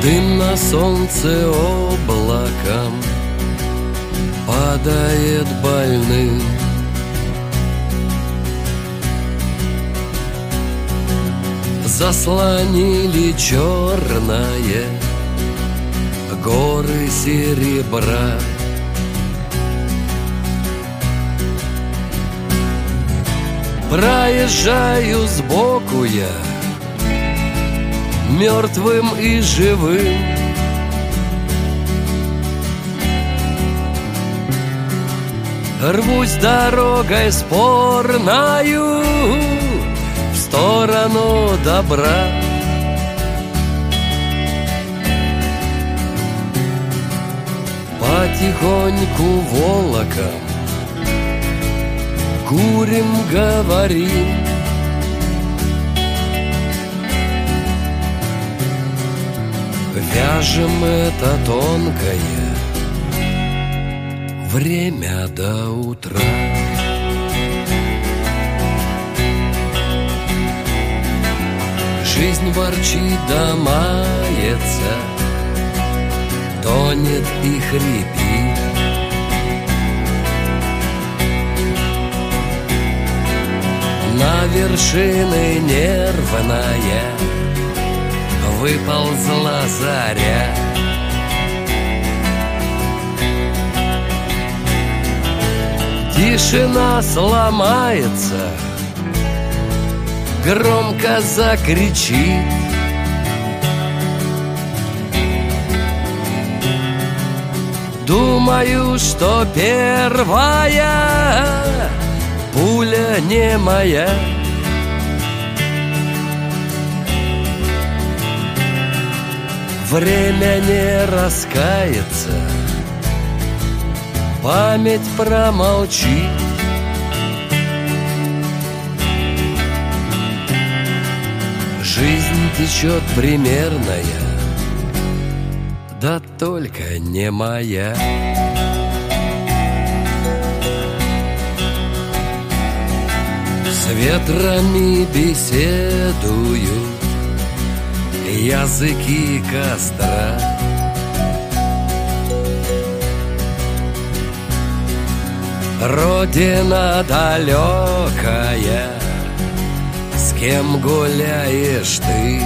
Дым на солнце облаком падает больным. Заслонили черное горы серебра. Проезжаю сбоку я, мертвым и живым. Рвусь дорогой спорною в сторону добра. Потихоньку волоком курим, говорим. Вяжем это тонкое время до утра. Жизнь ворчит да мается, тонет и хрипит. На вершины нервная выползла заря. Тишина сломается, громко закричит. Думаю, что первая пуля не моя. Время не раскается, память промолчит. Жизнь течет примерная, да только не моя. С ветрами беседуют языки костра. Родина далекая, с кем гуляешь ты?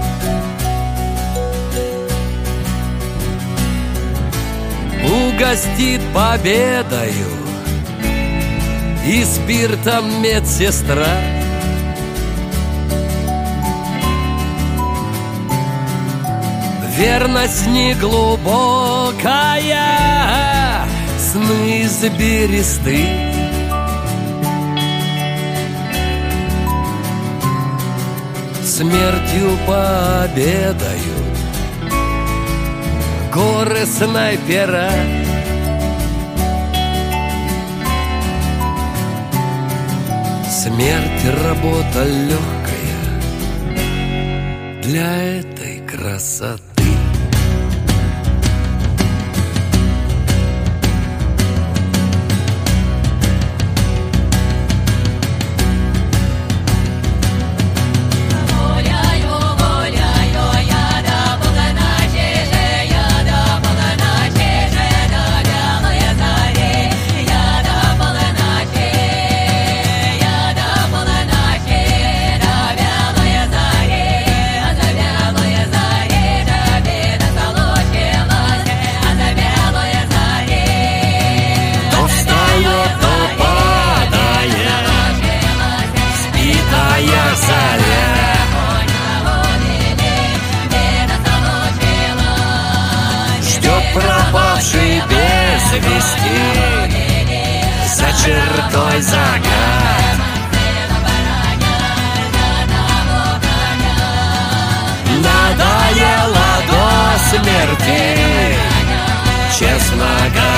Угостит победою и спиртом медсестра. Верность неглубокая, сны заберисты. Смертью пообедаю горы снайпера. Смерть — работа легкая для этой красоты. Пропавший без вести, за чертой закат. Надоело до смерти, честно говоря.